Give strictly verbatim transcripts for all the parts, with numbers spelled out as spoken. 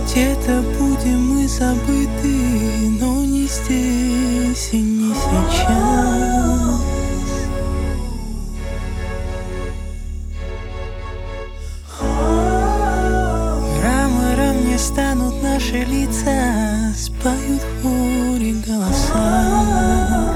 Где-то будем мы забыты, но не здесь и не сейчас. Мрамором не станут наши лица, споют в море голоса.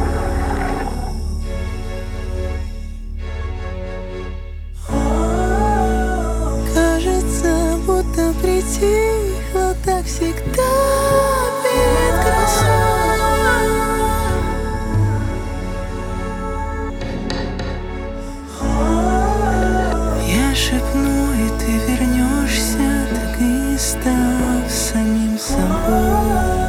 Кажется, будто притихло так всегда перед грозой. Я шепну, и ты вернешься, так и не став самим собой.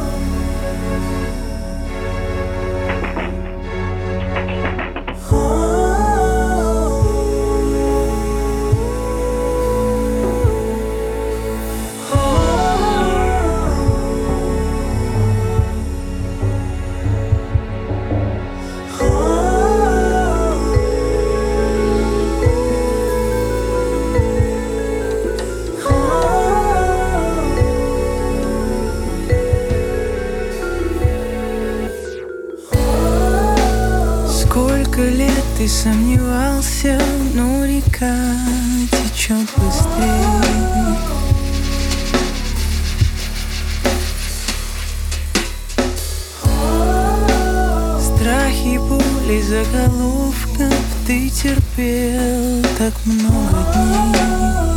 Сколько лет ты сомневался, но река течет быстрее. Страхи, боли, заголовков ты терпел так много дней.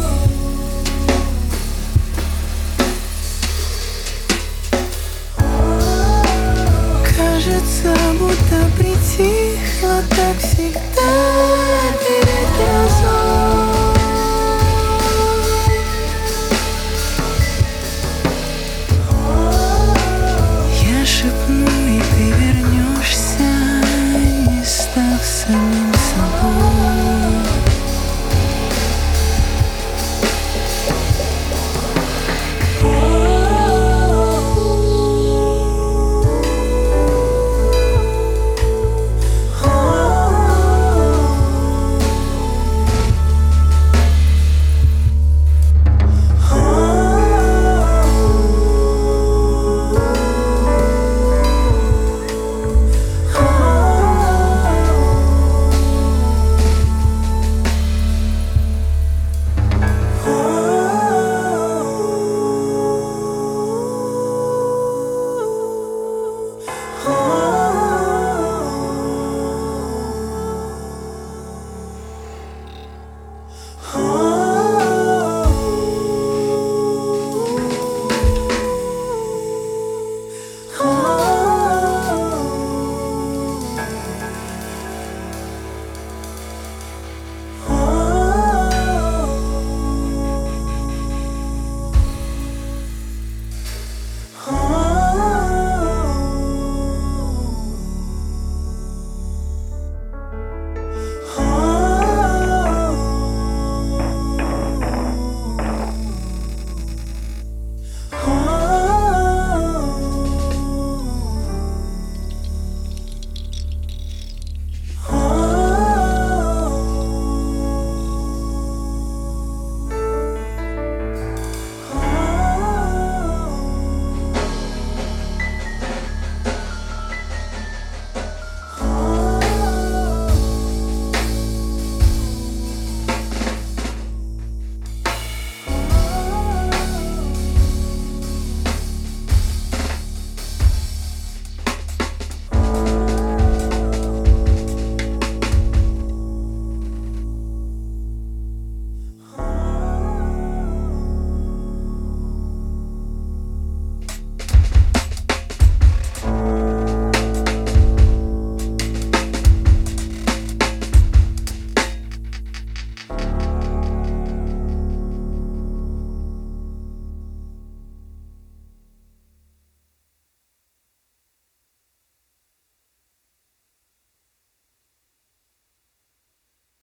Кажется, будто притихло так всегда